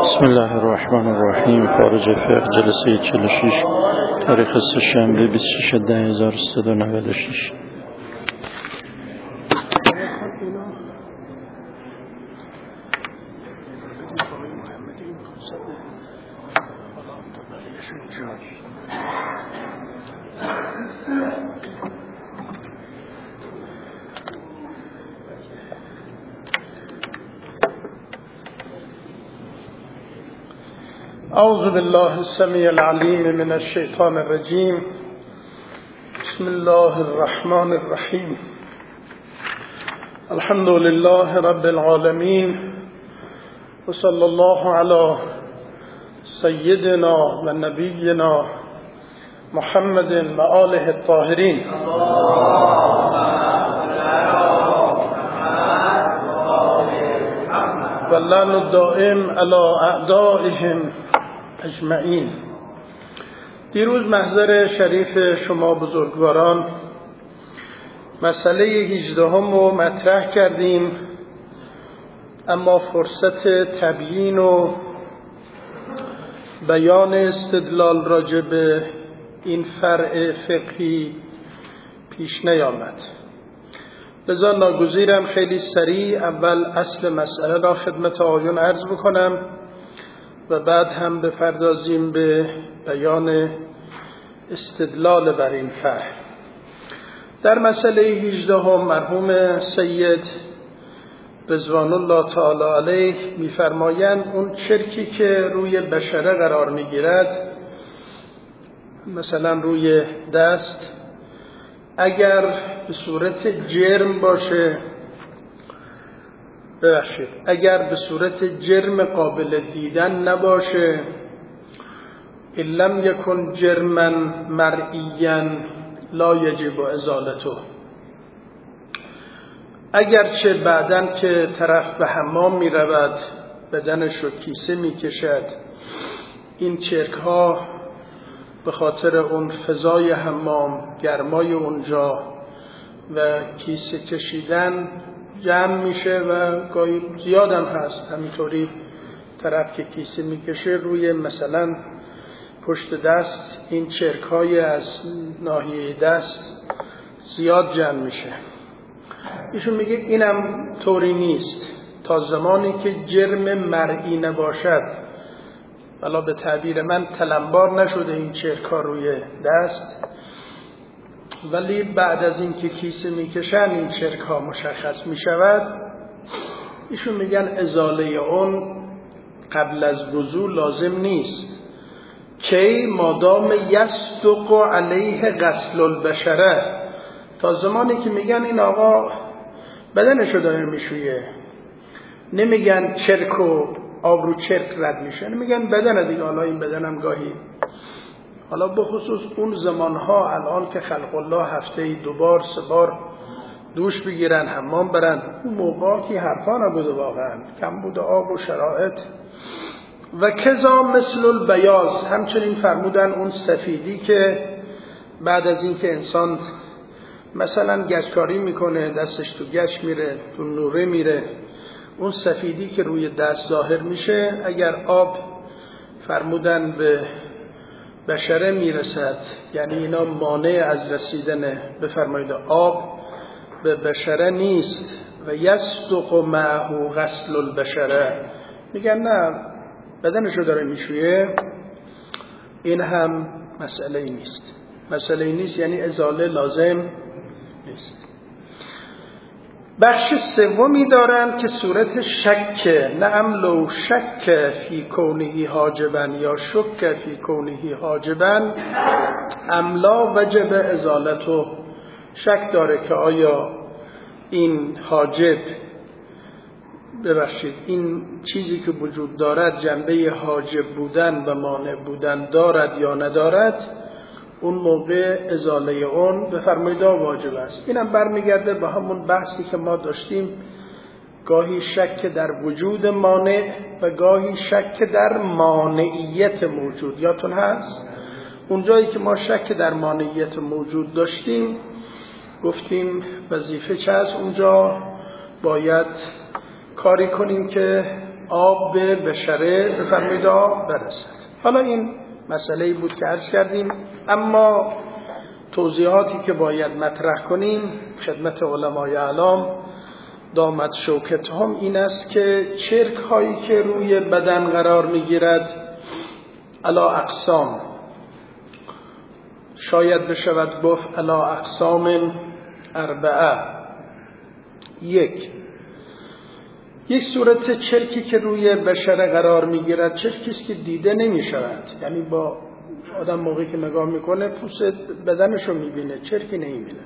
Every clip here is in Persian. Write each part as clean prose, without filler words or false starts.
بسم الله الرحمن الرحیم. خارج فقه جلسه 46 تاریخ سه‌شنبه 26/10/1396. اعوذ بالله السمیع العلیم من الشیطان الرجیم. بسم الله الرحمن الرحیم. الحمد لله رب العالمین و صلی الله علی سیدنا و نبینا محمد و آله الطاهرین. و لعن الدائم علی اعدائهم اجمعین. دیروز محضر شریف شما بزرگواران مسئله 18 رو مطرح کردیم، اما فرصت تبیین و بیان استدلال راجع به این فرع فقهی پیش نیامد. لذا ناگزیرم خیلی سریع اول اصل مسئله را خدمت آقایون عرض بکنم و بعد هم بپردازیم به بیان استدلال بر این فرع. در مسئله 18 مرحوم سید رضوان الله تعالی علیه می‌فرمایند اون چرکی که روی بشره قرار می‌گیرد، مثلا روی دست، اگر به صورت جرم باشه، اگر به صورت جرم قابل دیدن نباشه، ان لم یکن جرما مرئیا لا یجب ازالته، اگرچه بعدن که طرف به حمام می رود بدنش رو کیسه می کشد، این چرک ها به خاطر اون فضای حمام، گرمای اونجا و کیسه کشیدن جمع میشه و گاهی زیادم هست. همینطوری طرف که کیسه میکشه روی مثلا پشت دست، این چرکای از ناحیه دست زیاد جمع میشه. ایشون میگه اینم طوری نیست تا زمانی که جرم مرئی نباشد، ولی به تعبیر من تلمبار نشده این چرکا روی دست، ولی بعد از این که کیسه میکشن این چرک ها مشخص میشود. ایشون میگن ازاله اون قبل از وضو لازم نیست که مادام یصدق علیه غسل البشره، تا زمانی که میگن این آقا بدنشو داره میشویه، نمیگن چرک و آب رو چرک رد میشه، نمیگن بدن دیگه. حالا این بدنم گاهی، حالا بخصوص اون زمانها الان که خلق الله هفته‌ای 2 بار 3 بار دوش بگیرن، حمام برن، اون موقعی حرفا نبوده واقعا، کم بوده آب و شرایط. و کذا مثل البیاض، همچنین فرمودن اون سفیدی که بعد از این که انسان مثلا گچکاری میکنه، دستش تو گچ میره، تو نوره میره، اون سفیدی که روی دست ظاهر میشه، اگر آب فرمودن به بشره میرسد، یعنی اینا مانع از رسیدن بفرمایید آب به بشره نیست، و یصدق معه غسل البشره، میگن نه بدنشو داره میشویه، این هم مسئله نیست. مسئله نیست یعنی ازاله لازم نیست. بخش سومی دارند که صورت شک، نعم لو شک فی کونه حاجبا یا شک فی کونه حاجبا املا وجب ازالته، شک داره که آیا این حاجب، ببخشید این چیزی که وجود دارد جنبه حاجب بودن و مانع بودن دارد یا ندارد، اون موقع ازاله اون بفرمایید واجب است. اینم برمیگرده به همون بحثی که ما داشتیم، گاهی شک در وجود مانع و گاهی شک در مانعیت موجود. یادتون هست اون جایی که ما شک در مانعیت موجود داشتیم گفتیم وظیفه چه است؟ اونجا باید کاری کنیم که آب به بشره بفرمایید برسد. حالا این مسئله‌ای بود که عرض کردیم، اما توضیحاتی که باید مطرح کنیم خدمت علمای اعلام دامت شوکتهم این است که چرک هایی که روی بدن قرار میگیرد علا اقسام، شاید بشود گفت علا اقسام اربعه. یک صورت چرکی که روی بشر قرار میگیرد چرکی است که دیده نمی شود، یعنی با آدم موقعی که نگاه میکنه پوست بدنشو میبینه، چرکی نمیبینه.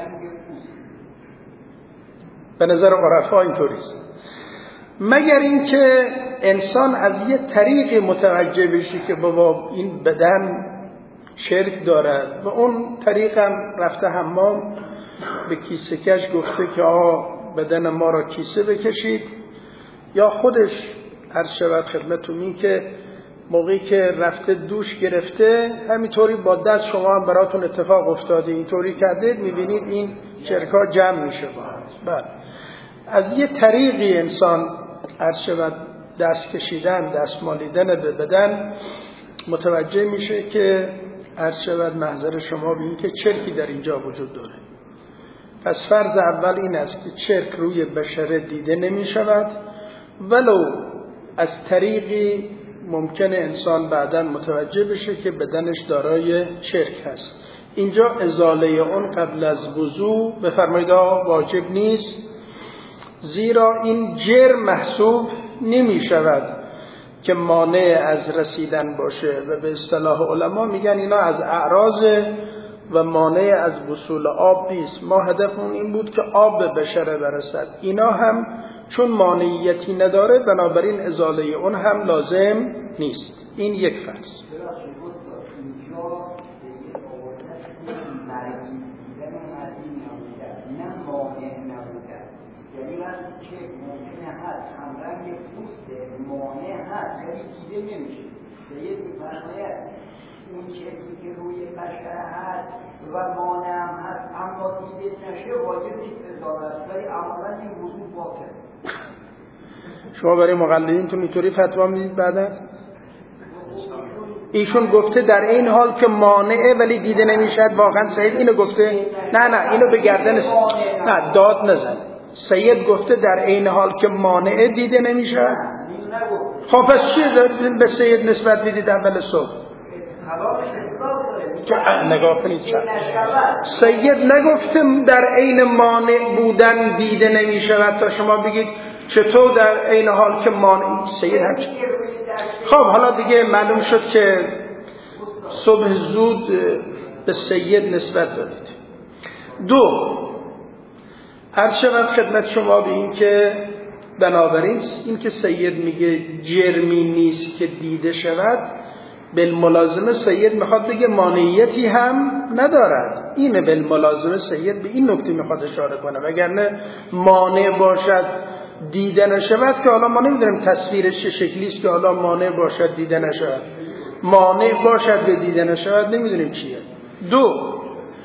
به نظر عرفا اینطوریست، مگر اینکه انسان از یه طریقی متوجه بشه که بابا این بدن چرک دارد و اون طریقم رفته حمام به کیسه کش گفته که بدن ما را کیسه بکشید، یا خودش هر شود خدمتون این که موقعی که رفته دوش گرفته همینطوری با دست شما هم براتون اتفاق افتاده اینطوری کردید، میبینید این چرکا جمع میشه با هم. بله، از یه طریقی انسان هر شود دست کشیدن، دست مالیدن به بدن متوجه میشه که هر شود محضر شما به این که چرکی در اینجا وجود داره. پس فرض اول این است که چرک روی بشره دیده نمی شود، ولو از طریقی ممکنه انسان بعداً متوجه بشه که بدنش دارای چرک هست. اینجا ازاله اون قبل از وضو بفرمایید واجب نیست، زیرا این جرم محسوب نمی شود که مانع از رسیدن باشه و به اصطلاح علما میگن اینا از اعراض و مانع از وصول آب نیست. ما هدفمون این بود که آب به بشره برسد، اینا هم چون مانعیتی نداره بنابراین ازاله اون هم لازم نیست. این یک فرض. اون چیزی که روی بشر هست و مانع هم هست اما دیده نشه واجب نیست ازالت، ولی عملا این وجود باطل. شما برای مقلدینتون اینطوری فتوا میدید بعدا؟ ایشون گفته در این حال که مانعه ولی دیده نمیشد. واقعا سید اینو گفته؟ نه اینو به گردن نه داد نزن. سید گفته در این حال که مانعه دیده نمیشد. خب پس چی به سید نسبت میدید اول صبح؟ نگاه کنید سید نگفتم در عین مانع بودن دیده نمی شود تا شما بگید چطور در عین حال که مانع. سید هم خب حالا دیگه معلوم شد که صبح زود به سید نسبت دادید. دو، هر شود خدمت شما به این که بنابراین این که سید میگه جرمی نیست که دیده شود، بالملازمه سید میخواد بگه مانعیتی هم ندارد. اینه بالملازمه سید به این نکته میخواد اشاره کنه، وگرنه مانع باشد دیده نشود که حالا ما نمیدونیم تصویرش چه شکلی است که حالا مانع باشد دیده نشود، مانع باشد به دیده نشود نمیدونیم چیه. دو،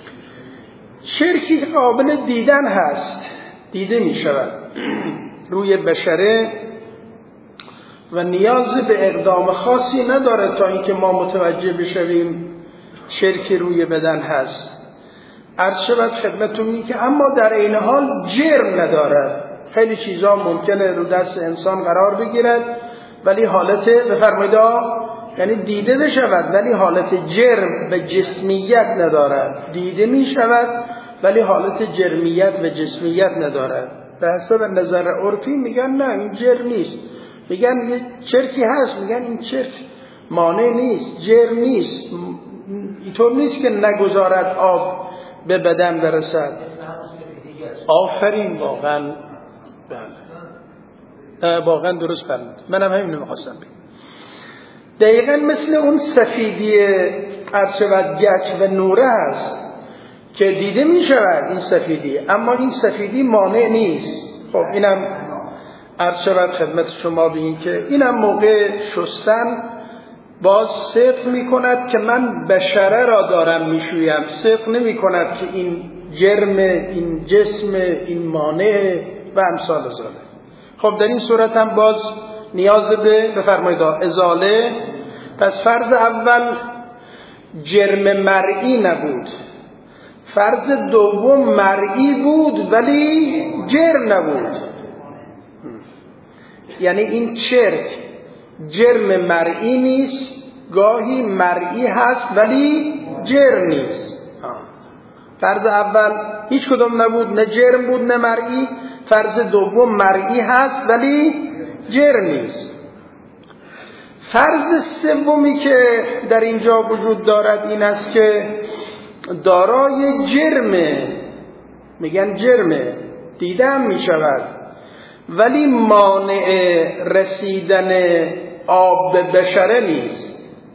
شرکی قابل دیدن هست، دیده میشود روی بشره و نیاز به اقدام خاصی نداره تا اینکه ما متوجه بشویم شرکی روی بدن هست. عرض شود خدمتتون این که اما در این حال جرم نداره. خیلی چیزا ممکنه رو دست انسان قرار بگیرد ولی حالت بفرمایید یعنی دیده بشود ولی حالت جرم و جسمیت ندارد. دیده می شود ولی حالت جرمیت و جسمیت ندارد. به حسب نظر عرفی میگن نه این جرم نیست، میگن یه چرکی هست، میگن این چرک مانع نیست، جرم نیست، اینطور نیست که نگذارد آب به بدن برسد. آفرین، واقعا بله، واقعا درست فرمودید. منم همین می‌خواستم بگم. دقیقاً مثل اون سفیدی عرض شود گچ و نوره هست که دیده می شود این سفیدی، اما این سفیدی مانع نیست. خب اینم عرض شود خدمت شما به این که اینم موقع شستن باز صدق می کند که من بشره را دارم می شویم، صدق نمی کند که این جرم، این جسم، این مانع و امثال ذلک. خب در این صورت هم باز نیاز به بفرمایید ازاله. پس فرض اول جرم مرئی نبود، فرض دوم مرئی بود ولی جرم نبود. یعنی این چرک جرم مرئی نیست، گاهی مرئی هست ولی جرم نیست. فرض اول هیچ کدوم نبود، نه جرم بود نه مرئی. فرض دوم مرئی هست ولی جرم نیست. فرض سومی که در اینجا وجود دارد این است که دارای جرمه، میگن جرمه، دیدم میشود ولی مانع رسیدن آب به بشره نیست.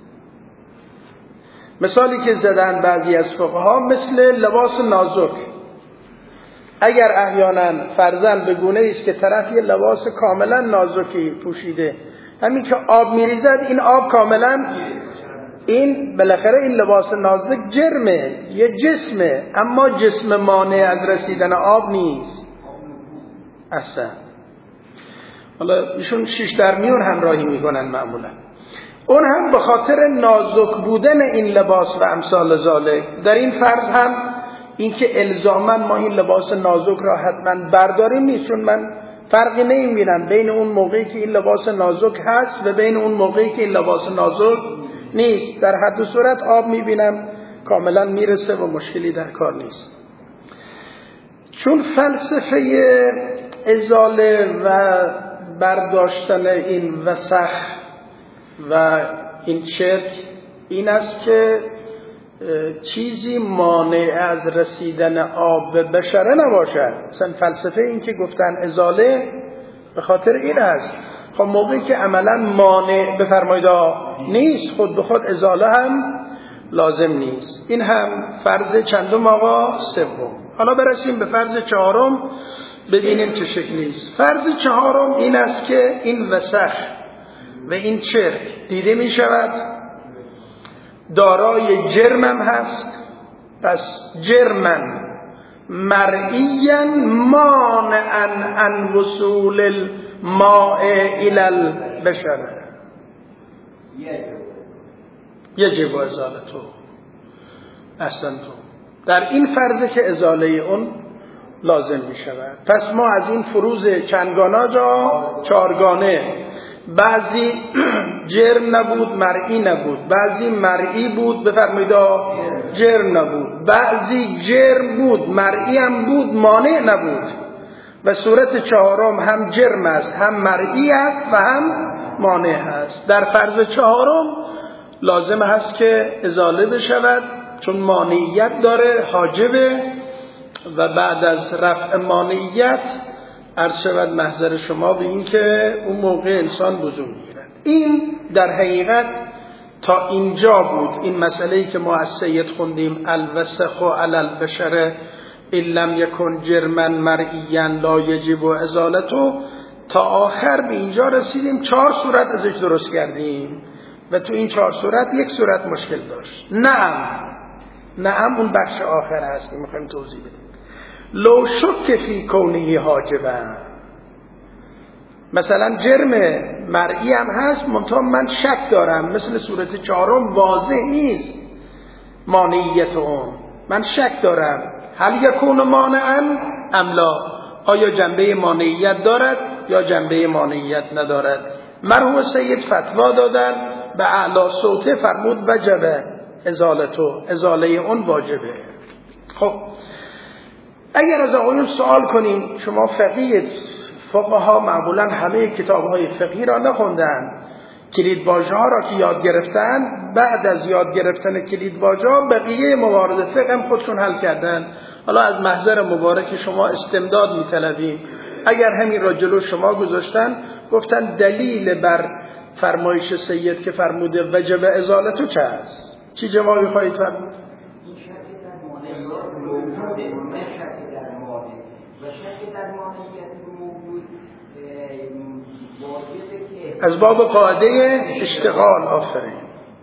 مثالی که زدن بعضی از فقها مثل لباس نازک. اگر احیانا فرضاً به گونه‌ای است که طرف یه لباس کاملا نازکی پوشیده، همین که آب میریزد این آب کاملا، این بالاخره این لباس نازک جرمه، یه جسمه، اما جسم مانع از رسیدن آب نیست اصلا. حالا ایشون 6 در میون همراهی میکنن معمولا. اون هم به خاطر نازک بودن این لباس و امثال ذالک. در این فرض هم این که الزاما ما این لباس نازک را حتما برداریم نیست، چون من فرقی نمیبینم بین اون موقعی که این لباس نازک هست و بین اون موقعی که این لباس نازک نیست. در حد و صورت آب میبینم کاملا میرسه و مشکلی در کار نیست. چون فلسفه ازاله و برداشتن این وسخ و این چرک این است که چیزی مانع از رسیدن آب به بشره نباشد. مثلا فلسفه این که گفتن ازاله به خاطر این است. خب موقعی که عملا مانع بفرمایید نیست، خود به خود ازاله هم لازم نیست. این هم فرض چندم آقا؟ سوم. حالا برسیم به فرض چهارم ببینیم چه شکلی است. فرض چهارم این است که این وسخ و این چرک دیده می شود، دارای جرمم هست. پس جرمن مرئیا مانعا عن وصول الماء الى البشر یجب ازالته. احسنتم. در این فرضه که ازاله اون لازم می شود. پس ما از این فروض چندگانه جا چارگانه، بعضی جرم نبود مرئی نبود، بعضی مرئی بود بفرمایید جرم نبود، بعضی جرم بود مرئی هم بود مانع نبود، و صورت چهارم هم جرم است هم مرئی است و هم مانع است. در فرض چهارم لازم هست که ازاله بشود چون مانعیت داره، حاجبه، و بعد از رفع مانعیت عرض شود محضر شما به این که اون موقع انسان بزرگ میگیرد. این در حقیقت تا اینجا بود این مسئله‌ای که ما از سید خوندیم الوسخ علی البشر ان لم یکن جرما مرئیا لا یجب ازالته، تا آخر به اینجا رسیدیم. 4 صورت ازش درست کردیم و تو این 4 صورت یک صورت مشکل داشت. نعم اون بخش آخر هست میخوایم توضیح بدیم. لو شک فی کونه حاجبا، مثلا جرم مرئی هم هست منتها من شک دارم، مثل صورت 4 واضح نیست مانعیت اون، من شک دارم هل یکون مانعا ام لا، آیا جنبه مانعیت دارد یا جنبه مانعیت ندارد. مرحوم سید فتوا دادن به اعلی صوته فرمود وجبه ازالتو، ازاله اون واجبه. خب اگر از آقایون سوال کنیم شما فقیه، فقها معمولا همه کتاب‌های فقهی را نخوندن، کلیدواژه ها را که یاد گرفتن بعد از یاد گرفتن کلیدواژه ها بقیه موارد فقه هم خودشون حل کردن. حالا از محضر مبارک شما استمداد می‌طلبیم. اگر همین را جلو شما گذاشتن گفتن دلیل بر فرمایش سید که فرموده وجب ازالتو چه است؟ چی جوابی خواهید فرمود؟ از باب قاعده اشتغال. آفرین.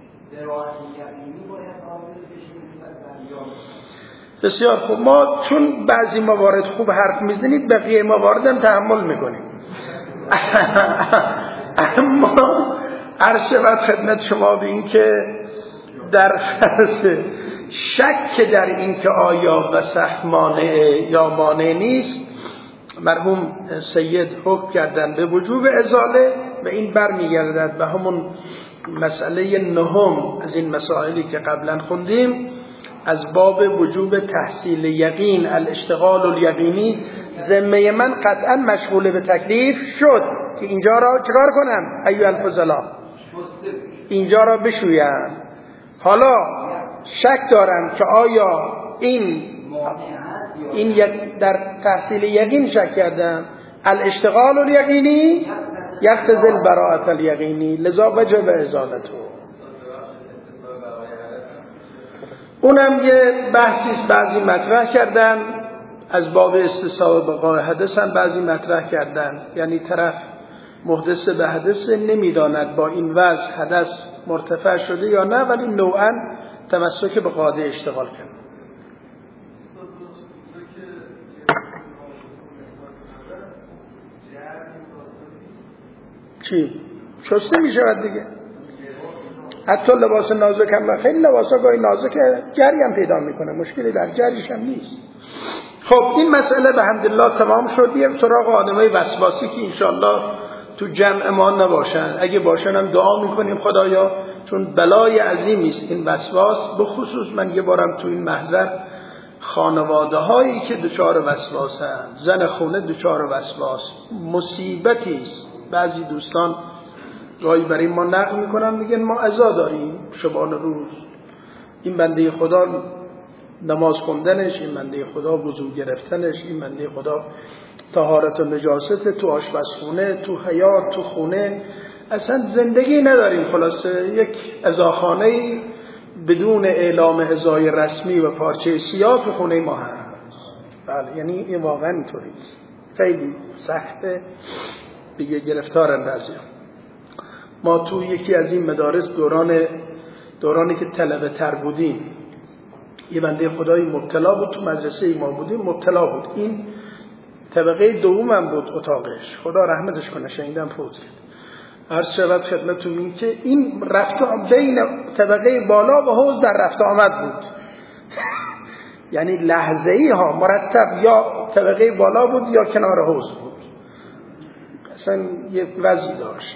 بسیار خوب. ما چون بعضی موارد خوب حرف میزنید بقیه موارد هم تحمل میکنیم. اما عرض شود خدمت شما به این که در فرض شک در این که آیا وسخ مانع یا مانع نیست، مرحوم سید حکم کردن به وجوب ازاله و این برمیگردد به همون مسئله نهم از این مسائلی که قبلا خوندیم از باب وجوب تحصیل یقین، الاشتغال الیقینی. ذمه من قطعا مشغول به تکلیف شد که اینجا را چکار کنم ایها الفضلا، اینجا را بشویم. حالا شک دارم که آیا این در تحصیل یقین شک کردم، الاشتغال الیقینی یقتضی البراءة الیقینی لذا وجب ازالته. اونم یه بحثی بعضی مطرح کردن از باب استصحاب بقای حدث، هم بعضی مطرح کردن، یعنی طرف محدث به حدث نمیداند با این وضع حدث مرتفع شده یا نه، ولی نوعا تمسک به قاعده اشتغال کرد. چی؟ شسته می شود دیگه. حتی لباس نازک هم، خیلی لباسا گاهی نازک جری هم پیدا میکنه، مشکلی در جریش هم نیست. خب این مسئله به حمدالله تمام شد. یه سراغ آدمای وسواسی که انشالله تو جمع ما نباشن، اگه باشن هم دعا میکنیم خدایا، چون بلای عظیمی است این وسواس. به خصوص من یه بارم تو این محضر خانواده هایی که دچار وسواسن، زن خونه دچار وسواس، مصیبتی است. بعضی دوستان گاهی برای ما نقل میکنن، میگن ما عزا داریم شبان روز، این بنده خدا نماز خوندنش، این بنده خدا وضو گرفتنش، این بنده خدا طهارت و نجاست تو آشپزخونه، تو حیاط، تو خونه، اصلا زندگی نداریم. خلاصه یک عزاخانه بدون اعلام عزای رسمی و پارچه سیاه تو خونه ما هست. بله، یعنی این واقعا اینطوری خیلی سخته دیگه، گرفتارن بعضی. ما تو یکی از این مدارس دورانی که طلبه تر بودیم، یه بنده خدایی مبتلا بود، تو مدرسه ما بودیم مبتلا بود. این طبقه دومم بود اتاقش، خدا رحمتش کنه، شنیدم فوت کرد. عرض شود خدمتتون این که این رفت بین طبقه بالا و حوض در رفت آمد بود. یعنی لحظه‌ای ها مرتب یا طبقه بالا بود یا کنار حوض بود، اصلا یه وضعی داشت.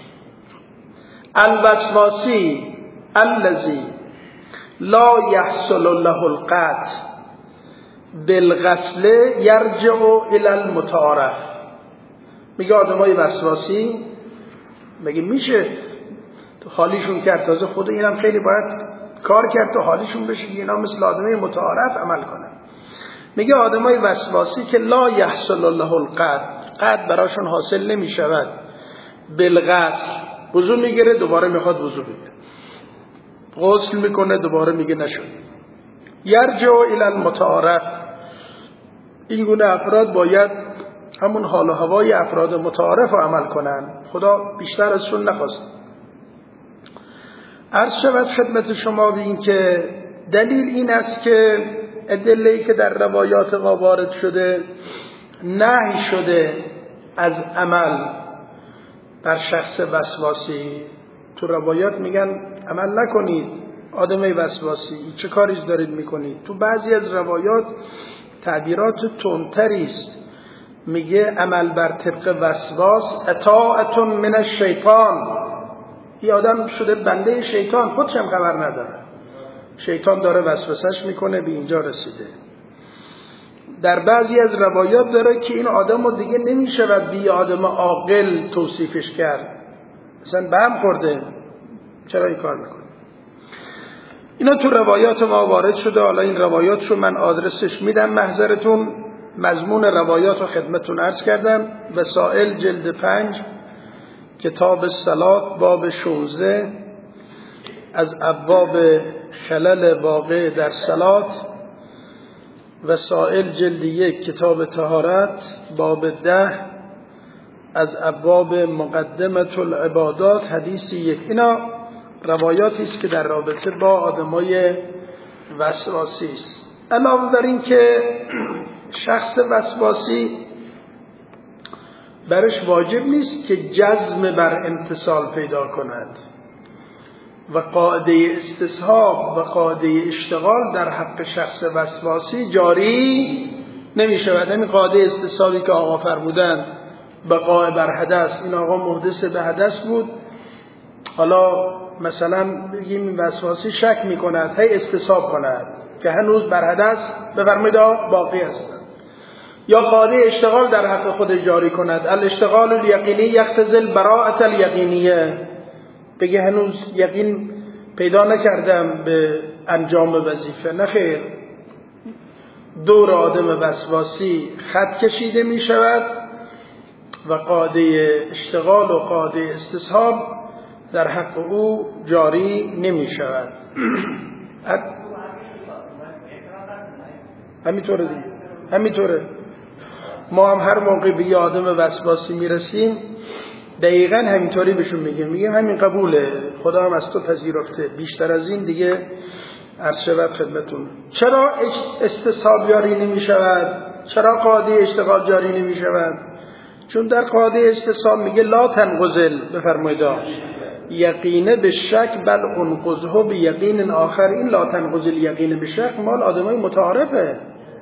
الوسواسی الذی لا یحصل له القطع بالغسل یرجع الی المتعارف. میگه آدمای وسواسی میگه میشه حالیشون کرد، تازه خود اینم خیلی باید کار کرد تا حالیشون بشه که اینا مثل آدمای متعارف عمل کنن. میگه آدمای وسواسی که لا یحصل له القطع، قطع براشون حاصل نمیشود، بالغسل، وضو میگیره دوباره میخواد وضو بگیره، غسل میکنه دوباره میگه نشد، یرجع الی المتعارف. این گونه افراد باید همون حال و هوای افراد متعارف رو عمل کنن، خدا بیشتر ازشون نخواست. عرض شود خدمت شما به این که دلیل این است که ادله‌ای که در روایات ما وارد شده نهی شده از عمل بر شخص وسواسی. تو روایات میگن عمل نکنید آدمای وسواسی، چه کاریش دارید میکنید. تو بعضی از روایات تعبیرات تندتری است، میگه عمل بر طبق وسواس اطاعت من الشیطان. این آدم شده بنده شیطان، خودش هم خبر نداره، شیطان داره وسوسش میکنه، به اینجا رسیده. در بعضی از روایات داره که این آدم رو دیگه نمیشود بی آدم عاقل توصیفش کرد، مثلا به هم خورده، چرا این کار میکنه. اینا تو روایات ما وارد شده. حالا این روایات رو من آدرسش میدم محضرتون، مضمون روایات رو خدمتون عرض کردم. وسائل جلد 5 کتاب الصلاة باب 16 از ابواب خلل واقع در صلات. وسائل جلد 1 کتاب طهارت باب 10 از ابواب مقدمة العبادات حدیث 1. اینا روایاتی است که در رابطه با آدمای وسواسی است. علاوه بر این که شخص وسواسی برش واجب نیست که جزم بر امتثال پیدا کند و قاعده استصحاب و قاعده اشتغال در حق شخص وسواسی جاری نمی شود. همین قاعده استصحابی که آقا فرمودن بقاء بر حدث، این آقا محدث به حدث بود، حالا مثلا بگیم این وسواسی شک می کند، هی استصحاب کند که هنوز بر حدث بفرمایید باقی هستند. یا قاعده اشتغال در حق خود جاری کند، الاشتغال الیقینی یقتضی البراءة الیقینیه، بگه هنوز یقین پیدا نکردم به انجام وظیفه. نه خیر، دور آدم وسواسی خط کشیده می شود و قاعده اشتغال و قاعده استصحاب در حق او جاری نمی شود. همینطوره دیگه، همینطوره. ما هم هر موقع به یه آدم وسواسی میرسیم دقیقاً همینطوری بهشون میگیم همین قبوله، خدا هم از تو پذیرفته، بیشتر از این دیگه عرض شود خدمتون. چرا استصحاب جاری نمی شود؟ چرا قاعده اشتغال جاری نمی شود؟ چون در قاعده استصحاب میگه لا تنقضل، بفرمایید یقینه به شک بل انقضه به یقین آخر. این لا تنقضل یقینه به شک مال آدمای متعارفه.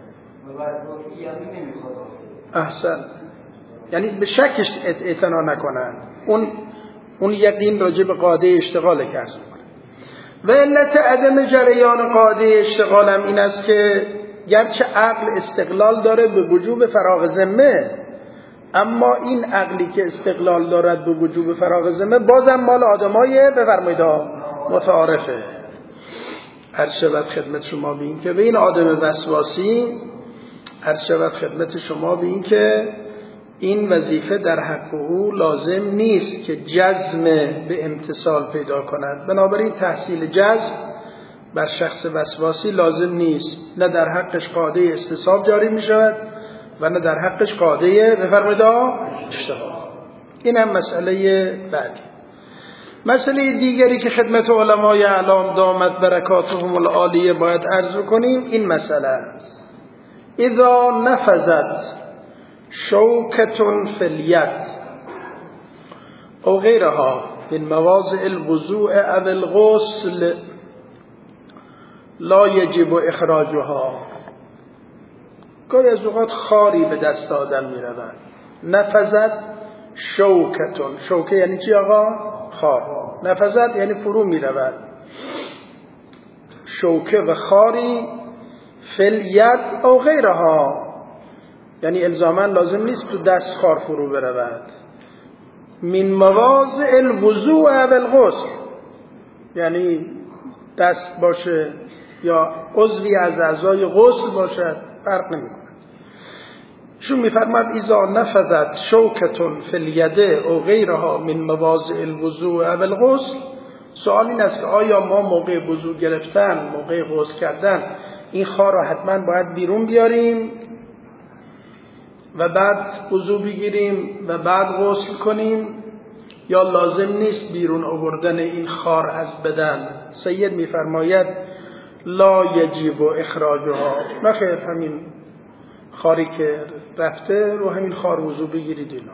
احسن، یعنی به شکش اعتنا نکنن، اون یقین راجع به قاعده اشتغال کرد. و علت عدم جریان قاعده اشتغال هم این است که گرچه عقل استقلال داره به وجوب فراغ ذمه، اما این عقلی که استقلال دارد به وجوب فراغ ذمه بازم مال آدمای بفرمایید متعارفه. عرض شود خدمت شما به این که به این آدم وسواسی عرض شود خدمت شما به این که این وظیفه در حق او لازم نیست که جزم به امتثال پیدا کند. بنابراین تحصیل جزم بر شخص وسواسی لازم نیست، نه در حقش قاعده استصحاب جاری می شود و نه در حقش قاعده بفرمایید اشتغال. این هم مسئله بعدی. مسئله دیگری که خدمت علمای اعلام دامت برکاتهم العالیه باید عرض کنیم این مسئله است: اذا نفذت شوکة فی الید او غیرها من مواضع الوضوء او الغسل لا یجب اخراجها. گاهی از اوقات خاری به دست آدم می رود. نفذت شوکتون، شوکه یعنی چی آقا؟ خار. نفذت یعنی فرو می رود. شوکه و خاری فی الید او غیرها، یعنی الزاما لازم نیست تو دست خار فرو برود. من مواضع الوضوء و الغسل، یعنی دست باشه یا عضوی از اعضای غسل باشد فرق نمیکنه. شو میفرماد اذا نفذت شوکتون فی الید او غیرها من مواضع الوضوء و الغسل. سوال این است که آیا ما موقع وضو گرفتن، موقع غسل کردن این خار را حتما باید بیرون بیاریم و بعد وضو بگیریم و بعد غسل کنیم، یا لازم نیست بیرون آوردن این خار از بدن؟ سید میفرماید لا یجب اخراجها. نخیر، همین خاری که رفته رو همین خار وضو بگیرید.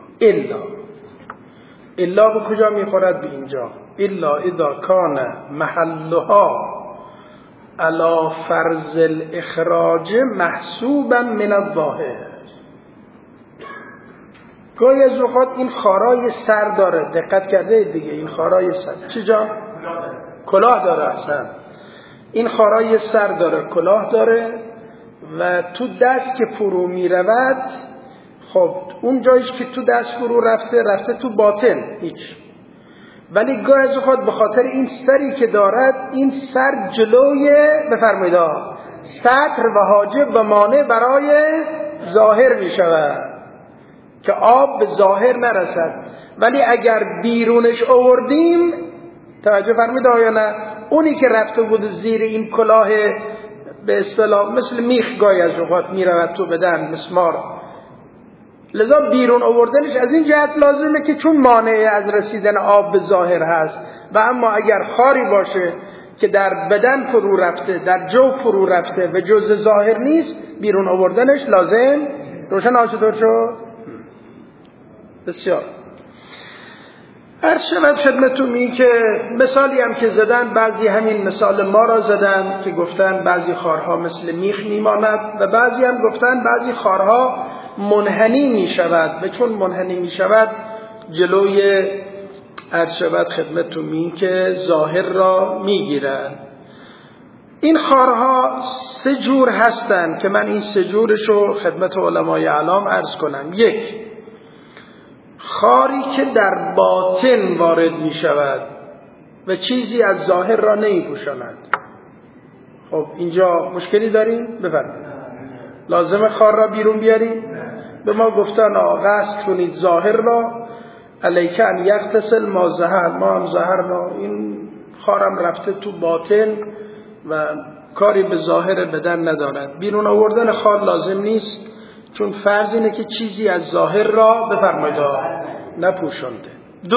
الا به کجا میخورد؟ به اینجا: الا اذا کان محلها علی فرض الاخراج محسوبا من الظاهر. گاهی از اوقات این خارای سر داره، دقت کرده دیگه، این خارای سر چی جا؟ کلاه داره. اصلا این خارای سر داره، کلاه داره و تو دست که فرو می رود، خب اون جایش که تو دست فرو رفته تو باطن هیچ، ولی گاهی از اوقات به خاطر این سری که دارد، این سر جلوی بفرمایید ستر و حاجب و مانع برای ظاهر می شود که آب به ظاهر نرسد. ولی اگر بیرونش آوردیم، توجه فرمایید آیا نه، اونی که رفته بود زیر این کلاه به اصطلاح مثل میخ گاهی از اوقات میرود تو بدن، مسمار، لذا بیرون آوردنش از این جهت لازمه که چون مانع از رسیدن آب به ظاهر هست. و اما اگر خاری باشه که در بدن فرو رفته، در جو فرو رفته و جزء ظاهر نیست، بیرون آوردنش لازم. روشن آشدار شد؟ بسیار. عرض شود خدمتتون که مثالی هم که زدن، بعضی همین مثال ما را زدن که گفتن بعضی خارها مثل میخ میماند و بعضی هم گفتن بعضی خارها منحنی می شود و چون منحنی می شود جلوی عرض شود خدمتتون که ظاهر را می گیرن. این خارها 3 جور هستند که من این 3 جورشو خدمت علمای اعلام عرض کنم. 1، خاری که در باطن وارد می شود و چیزی از ظاهر را نمی پوشاند. خب اینجا مشکلی داریم؟ بفرمایید. لازم خار را بیرون بیاریم؟ به ما گفتن غسل کنید ظاهر را، علیک ان یغتسل ما ظهر، ما هم ظهر را، این خارم رفته تو باطن و کاری به ظاهر بدن ندارد. بیرون آوردن خار لازم نیست، چون فرض اینه که چیزی از ظاهر را بفرمایید نپوشانده. 2،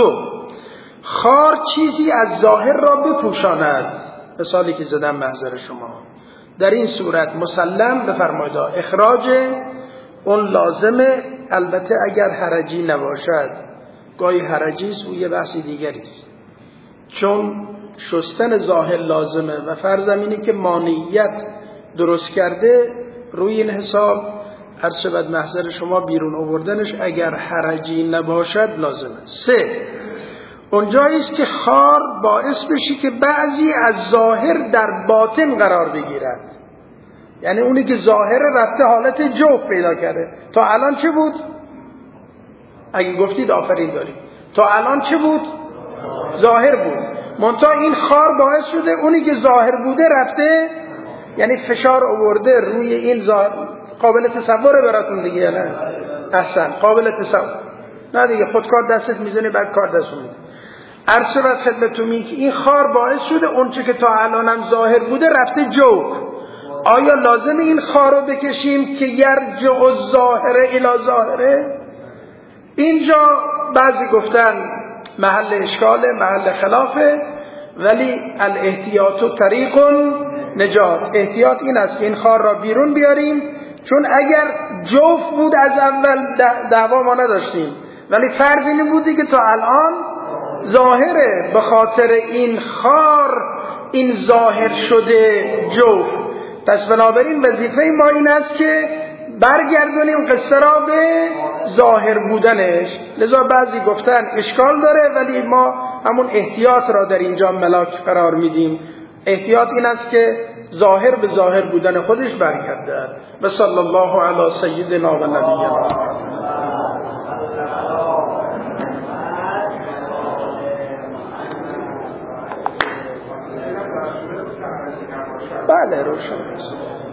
خار چیزی از ظاهر را بپوشاند، مثالی که زدم محضر شما. در این صورت مسلم بفرمایید اخراج اون لازمه، البته اگر حرجی نباشد. گاهی حرجی است و یه بحثی دیگری است، چون شستن ظاهر لازمه و فرضم اینه که مانعیت درست کرده، روی این حساب هر شود محضر شما بیرون آوردنش اگر حرجی نباشد لازمه. 3، اونجایی است که خار باعث بشی که بعضی از ظاهر در باطن قرار بگیرد، یعنی اونی که ظاهر رفته حالت جوف پیدا کرده. تا الان چه بود؟ اگه گفتید آفرین دارید. تا الان چه بود؟ ظاهر بود. منتها این خار باعث شده اونی که ظاهر بوده رفته، یعنی فشار آورده روی این ظاهر. قابل تصوره براتون دیگه نه؟ احسن، قابل تصور. نه دیگه خودکار دستت میزنی بعد کار دستت میزنی. عرض شود خدمتتون که این خار باعث شده اونچه که تا الانم ظاهر بوده رفته جوف. آیا لازم این خار رو بکشیم که یرجع الظاهره الی ظاهره؟ اینجا بعضی گفتن محل اشکاله، محل خلافه، ولی الاحتیاط و طریق نجات. احتیاط این است که این خار را بیرون بیاریم، چون اگر جوف بود از اول دعوا ما نداشتیم، ولی فرض این بودی که تا الان ظاهره، به خاطر این خار این ظاهر شده جوف. پس بنابراین وظیفه ما این است که برگردونیم قصه را به ظاهر بودنش. لذا بعضی گفتن اشکال داره، ولی ما همون احتیاط را در اینجا ملاک قرار میدیم. احتیاط این است که ظاهر به ظاهر بودن خودش برگرده. و صلی الله علی سیدنا و نبینا. بله روشن است.